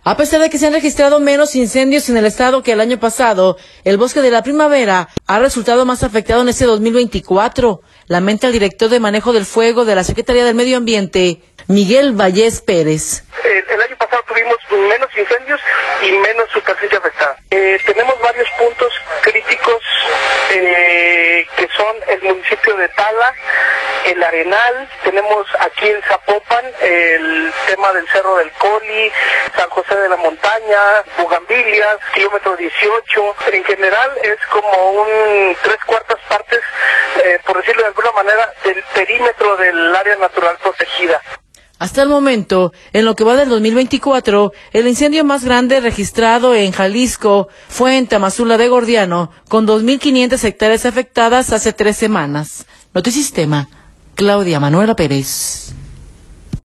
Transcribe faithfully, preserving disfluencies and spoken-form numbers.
A pesar de que se han registrado menos incendios en el estado que el año pasado, el bosque de la primavera ha resultado más afectado en este dos mil veinticuatro, lamenta el director de manejo del fuego de la Secretaría del Medio Ambiente, Miguel Vallés Pérez. Eh, el año pasado tuvimos menos incendios y menos superficie afectada. Eh, tenemos varios puntos críticos eh, que son el municipio de Tala, el Arenal, tenemos aquí en Zapopan el tema del Cerro del Coli, San José de la Montaña, Bugambilias, kilómetro dieciocho. En general es como un tres cuartas partes, eh, por decirlo de alguna manera, del perímetro del área natural protegida. Hasta el momento, en lo que va del dos mil veinticuatro, el incendio más grande registrado en Jalisco fue en Tamazula de Gordiano, con dos mil quinientas hectáreas afectadas hace tres semanas. Notisistema, Claudia Manuela Pérez.